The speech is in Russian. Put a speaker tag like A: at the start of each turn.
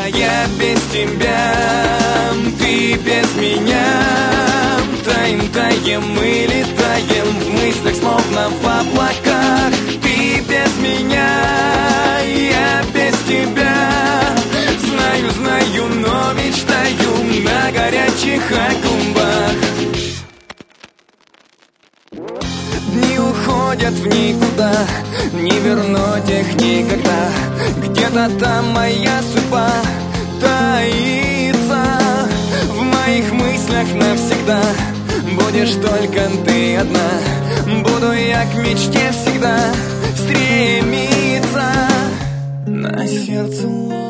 A: я без тебя, ты без меня. Таем мы летаем в мыслях, словно в облаках. Ты без меня, я без тебя. Знаю, но мечтаю на горячих акумбах. Дни уходят в никуда, не вернуть их никогда. Где-то там моя судьба таится. В моих мыслях навсегда будешь только ты одна. Буду я к мечте всегда стремиться. На сердце